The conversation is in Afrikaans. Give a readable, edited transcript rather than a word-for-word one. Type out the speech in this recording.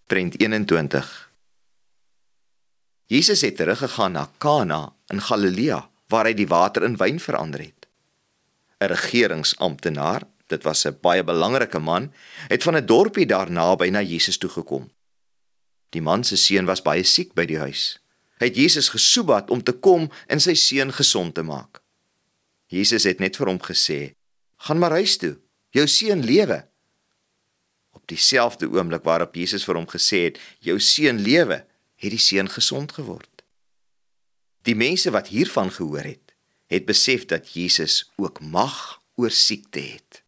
Prent 21. Jesus het teruggegaan na Kana in Galilea, waar hy die water in wyn verander het. 'n Regeringsamptenaar, dit was 'n baie belangrike man, het van 'n dorpie daar naby na Jesus toegekom. Die man se seun was baie siek by die huis. Hy het Jesus gesoebat om te kom en sy seun gesond te maak. Jesus het net vir hom gesê, "Gaan maar huis toe, jou seun lewe." Op dieselfde oomblik waarop Jesus vir hom gesê het, "Jou seun lewe," het die seun gesond geword. Die mense wat hiervan gehoor het besef dat Jesus ook mag oor siekte het.